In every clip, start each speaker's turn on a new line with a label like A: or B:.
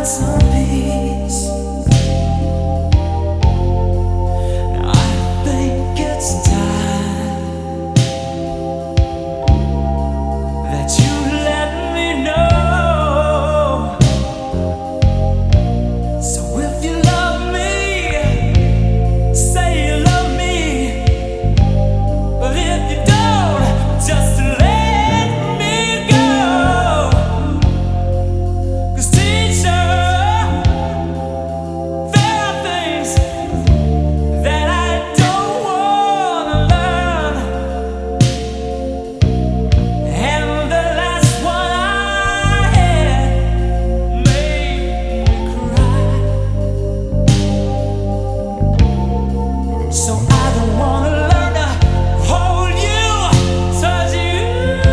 A: some peace. Now I think it's time that you let me know. So if you love me, say you love me. But if you don't, just let me go. 'Cause teacher, there are things that I don't wanna learn. And the last one I had made me cry. So I don't wanna learn to hold you, touch you,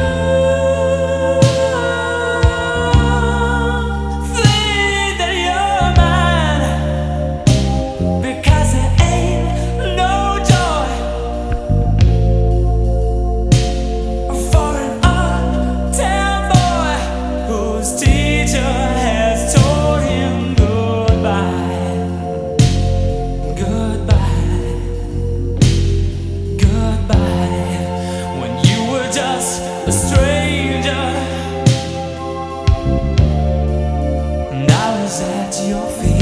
A: think that you're mine, because there ain't no joy for an uptown boy whose teacher has told him goodbye, goodbye, goodbye, when you were just a stranger and I was at your feet.